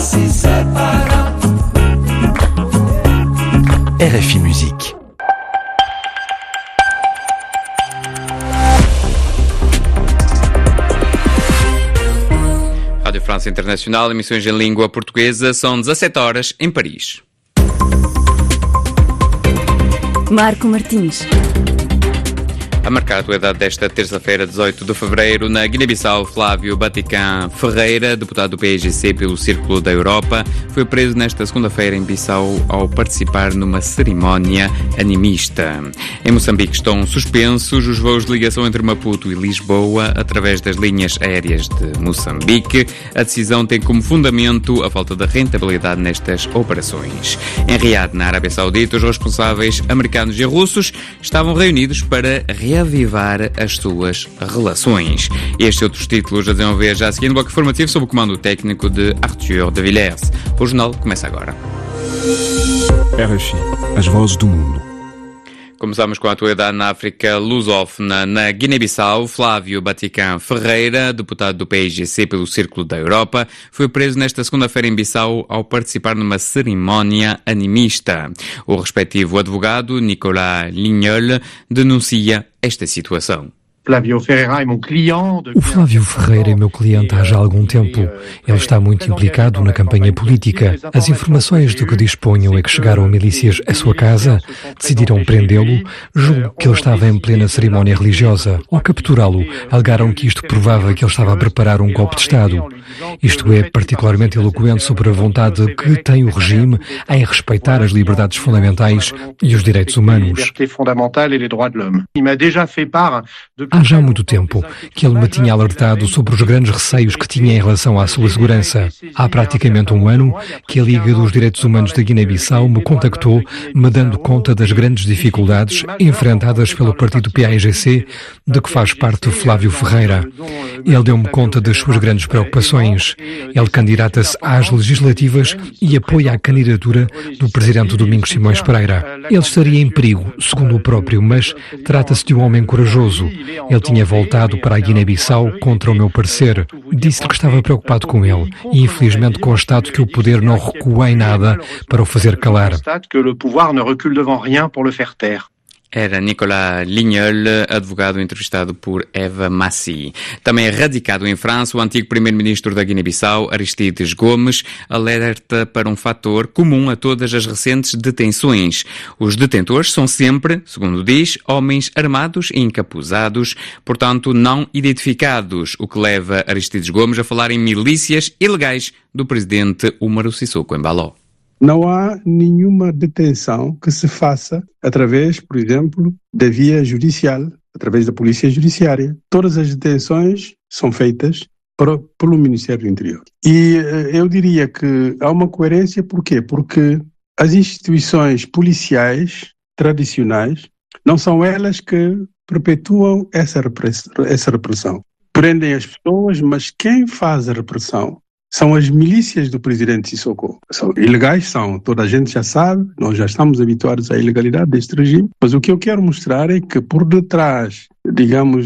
se separar. RFI Musique. Rádio França Internacional, emissões em língua portuguesa, são 17 horas em Paris. Marco Martins. A marcar a atualidade desta terça-feira, 18 de fevereiro, na Guiné-Bissau, Flávio Batican Ferreira, deputado do PAIGC pelo Círculo da Europa, foi preso nesta segunda-feira em Bissau ao participar numa cerimónia animista. Em Moçambique estão suspensos os voos de ligação entre Maputo e Lisboa através das linhas aéreas de Moçambique. A decisão tem como fundamento a falta de rentabilidade nestas operações. Em Riad, na Arábia Saudita, os responsáveis americanos e russos estavam reunidos para reavivar as suas relações. Estes e outros títulos a desenvolver já seguindo o bloco informativo sob o comando técnico de Arthur de Villers. O jornal começa agora. RFI, as vozes do mundo. Começamos com a atualidade na África lusófona. Na Guiné-Bissau, Flávio Batican Ferreira, deputado do PAIGC pelo Círculo da Europa, foi preso nesta segunda-feira em Bissau ao participar numa cerimónia animista. O respectivo advogado, Nicolas Lignol, denuncia esta situação. O Flávio Ferreira é meu cliente há já algum tempo. Ele está muito implicado na campanha política. As informações do que disponham é que chegaram milícias à sua casa, decidiram prendê-lo, julgo que ele estava em plena cerimónia religiosa. Ao capturá-lo, alegaram que isto provava que ele estava a preparar um golpe de Estado. Isto é particularmente eloquente sobre a vontade que tem o regime em respeitar as liberdades fundamentais e os direitos humanos. Há já muito tempo que ele me tinha alertado sobre os grandes receios que tinha em relação à sua segurança. Há praticamente um ano que a Liga dos Direitos Humanos da Guiné-Bissau me contactou, me dando conta das grandes dificuldades enfrentadas pelo partido PAIGC, de que faz parte Flávio Ferreira. Ele deu-me conta das suas grandes preocupações. Ele candidata-se às legislativas e apoia a candidatura do presidente Domingos Simões Pereira. Ele estaria em perigo, segundo o próprio, mas trata-se de um homem corajoso. Ele tinha voltado para a Guiné-Bissau contra o meu parecer. Disse-lhe que estava preocupado com ele e infelizmente constato que o poder não recua em nada para o fazer calar. Era Nicolas Lignol, advogado entrevistado por Eva Massi. Também radicado em França, o antigo primeiro-ministro da Guiné-Bissau, Aristides Gomes, alerta para um fator comum a todas as recentes detenções. Os detentores são sempre, segundo diz, homens armados e encapuzados, portanto não identificados, o que leva Aristides Gomes a falar em milícias ilegais do presidente Umaru Sissoko Embaló. Não há nenhuma detenção que se faça através, por exemplo, da via judicial, através da polícia judiciária. Todas as detenções são feitas pelo Ministério do Interior. E eu diria que há uma coerência, por quê? Porque as instituições policiais tradicionais não são elas que perpetuam essa repressão. Prendem as pessoas, mas quem faz a repressão são as milícias do presidente Sissoko. São ilegais, toda a gente já sabe, nós já estamos habituados à ilegalidade deste regime, mas o que eu quero mostrar é que por detrás, digamos,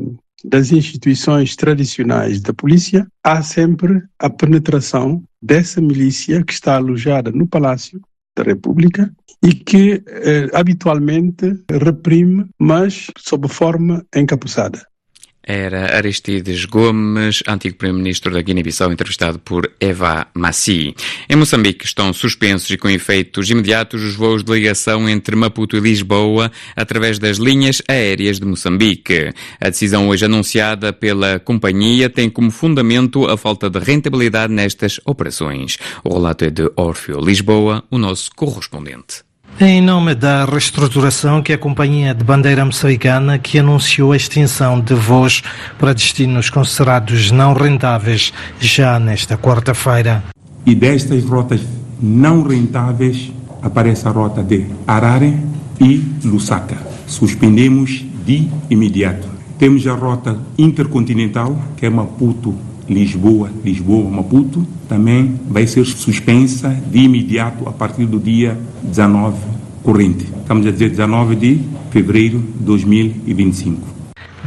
das instituições tradicionais da polícia, há sempre a penetração dessa milícia que está alojada no Palácio da República e que habitualmente reprime, mas sob forma encapuçada. Era Aristides Gomes, antigo primeiro-ministro da Guiné-Bissau, entrevistado por Eva Massi. Em Moçambique estão suspensos e com efeitos imediatos os voos de ligação entre Maputo e Lisboa através das linhas aéreas de Moçambique. A decisão hoje anunciada pela companhia tem como fundamento a falta de rentabilidade nestas operações. O relato é de Orfeu Lisboa, o nosso correspondente. Em nome da reestruturação que a companhia de bandeira moçambicana que anunciou a extinção de voos para destinos considerados não rentáveis já nesta quarta-feira. E destas rotas não rentáveis aparece a rota de Harare e Lusaka. Suspendemos de imediato. Temos a rota intercontinental, que é Maputo-Lisboa, Lisboa-Maputo, também vai ser suspensa de imediato a partir do dia 19 corrente. Estamos a dizer 19 de fevereiro de 2025.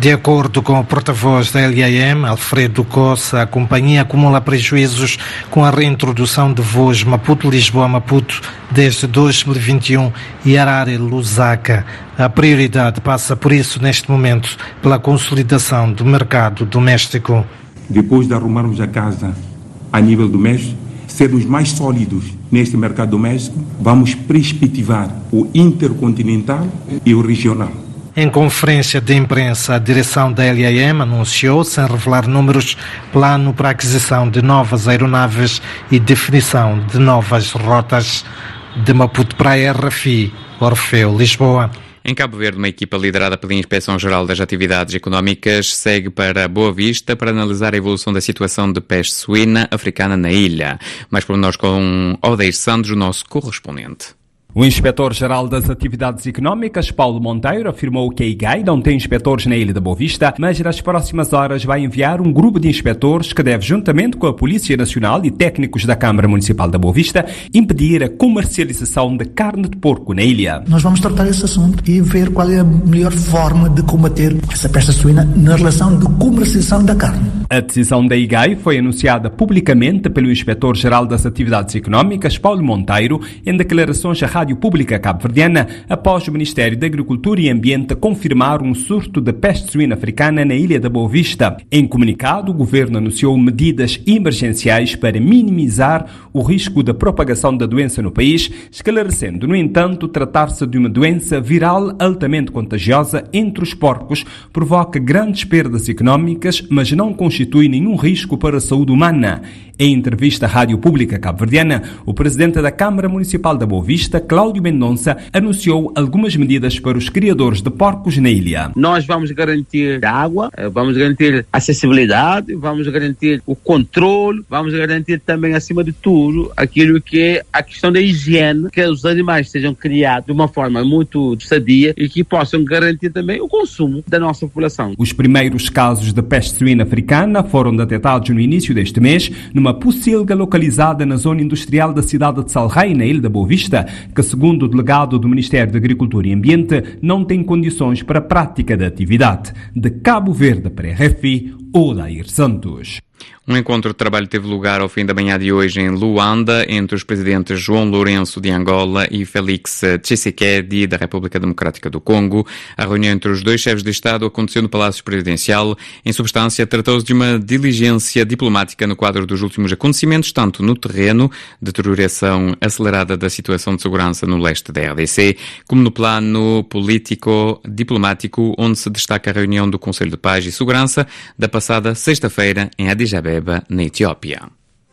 De acordo com o porta-voz da LAM, Alfredo Coça, a companhia acumula prejuízos com a reintrodução de voos Maputo-Lisboa-Maputo desde 2021 e Harare-Lusaka. A prioridade passa, por isso, neste momento, pela consolidação do mercado doméstico. Depois de arrumarmos a casa a nível doméstico, sermos mais sólidos neste mercado doméstico, vamos perspectivar o intercontinental e o regional. Em conferência de imprensa, a direção da LAM anunciou, sem revelar números, plano para a aquisição de novas aeronaves e definição de novas rotas. De Maputo para a RFI, Orfeu, Lisboa. Em Cabo Verde, uma equipa liderada pela Inspeção-Geral das Atividades Económicas segue para Boa Vista para analisar a evolução da situação de peste suína africana na ilha. Mais por nós com Odeir Santos, o nosso correspondente. O inspetor-geral das Atividades Económicas, Paulo Monteiro, afirmou que a IGAI não tem inspetores na Ilha da Boa Vista, mas nas próximas horas vai enviar um grupo de inspetores que deve, juntamente com a Polícia Nacional e técnicos da Câmara Municipal da Boa Vista, impedir a comercialização de carne de porco na ilha. Nós vamos tratar esse assunto e ver qual é a melhor forma de combater essa peste suína na relação de comercialização da carne. A decisão da IGAI foi anunciada publicamente pelo inspetor-geral das Atividades Económicas, Paulo Monteiro, em declarações à Rádio Pública cabo-verdiana, após o Ministério da Agricultura e Ambiente confirmar um surto de peste suína africana na Ilha da Boa Vista. Em comunicado, o governo anunciou medidas emergenciais para minimizar o risco da propagação da doença no país, esclarecendo, no entanto, tratar-se de uma doença viral altamente contagiosa entre os porcos, provoca grandes perdas económicas, mas não constitui nenhum risco para a saúde humana. Em entrevista à Rádio Pública cabo-verdiana, o presidente da Câmara Municipal da Boa Vista, Cláudio Mendonça, anunciou algumas medidas para os criadores de porcos na ilha. Nós vamos garantir água, vamos garantir acessibilidade, vamos garantir o controle, vamos garantir também, acima de tudo, aquilo que é a questão da higiene, que os animais sejam criados de uma forma muito sadia e que possam garantir também o consumo da nossa população. Os primeiros casos de peste suína africana foram detectados no início deste mês, numa pocilga localizada na zona industrial da cidade de Salrei, na Ilha da Boa Vista, que, segundo o delegado do Ministério da Agricultura e Ambiente, não tem condições para a prática da atividade. De Cabo Verde para a RFI, Odair Santos. Um encontro de trabalho teve lugar ao fim da manhã de hoje em Luanda, entre os presidentes João Lourenço de Angola e Félix Tshisekedi da República Democrática do Congo. A reunião entre os dois chefes de Estado aconteceu no Palácio Presidencial. Em substância, tratou-se de uma diligência diplomática no quadro dos últimos acontecimentos, tanto no terreno, deterioração acelerada da situação de segurança no leste da RDC, como no plano político-diplomático, onde se destaca a reunião do Conselho de Paz e Segurança da passada sexta-feira em Addis Abeba, na Etiópia.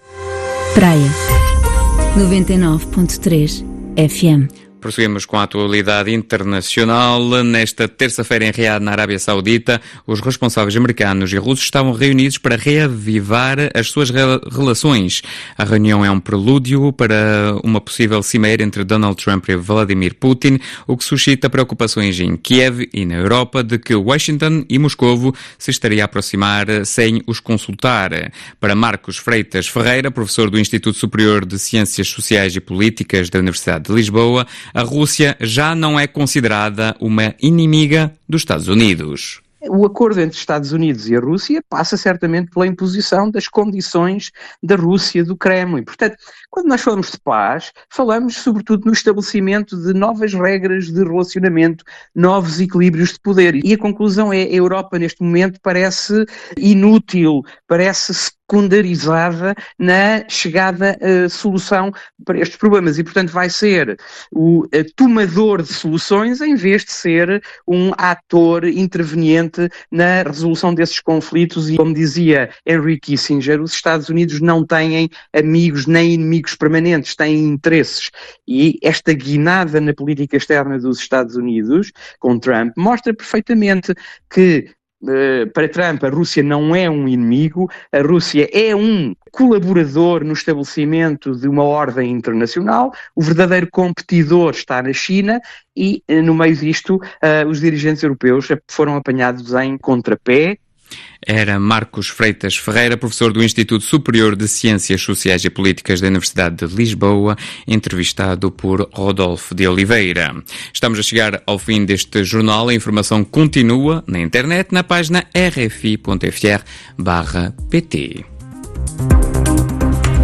Praia 99.3 FM. Prosseguimos com a atualidade internacional. Nesta terça-feira, em Riad, na Arábia Saudita, os responsáveis americanos e russos estavam reunidos para reavivar as suas relações. A reunião é um prelúdio para uma possível cimeira entre Donald Trump e Vladimir Putin, o que suscita preocupações em Kiev e na Europa de que Washington e Moscovo se estaria a aproximar sem os consultar. Para Marcos Freitas Ferreira, professor do Instituto Superior de Ciências Sociais e Políticas da Universidade de Lisboa, a Rússia já não é considerada uma inimiga dos Estados Unidos. O acordo entre Estados Unidos e a Rússia passa certamente pela imposição das condições da Rússia, do Kremlin. Portanto, quando nós falamos de paz, falamos sobretudo no estabelecimento de novas regras de relacionamento, novos equilíbrios de poder. E a conclusão é: a Europa neste momento parece inútil, parece secundarizada na chegada a solução para estes problemas e, portanto, vai ser o tomador de soluções em vez de ser um ator interveniente na resolução desses conflitos. E, como dizia Henry Kissinger, os Estados Unidos não têm amigos nem inimigos permanentes, têm interesses. E esta guinada na política externa dos Estados Unidos, com Trump, mostra perfeitamente que para Trump a Rússia não é um inimigo, a Rússia é um colaborador no estabelecimento de uma ordem internacional, o verdadeiro competidor está na China e no meio disto os dirigentes europeus foram apanhados em contrapé. Era Marcos Freitas Ferreira, professor do Instituto Superior de Ciências Sociais e Políticas da Universidade de Lisboa, entrevistado por Rodolfo de Oliveira. Estamos a chegar ao fim deste jornal. A informação continua na internet, na página rfi.fr/pt.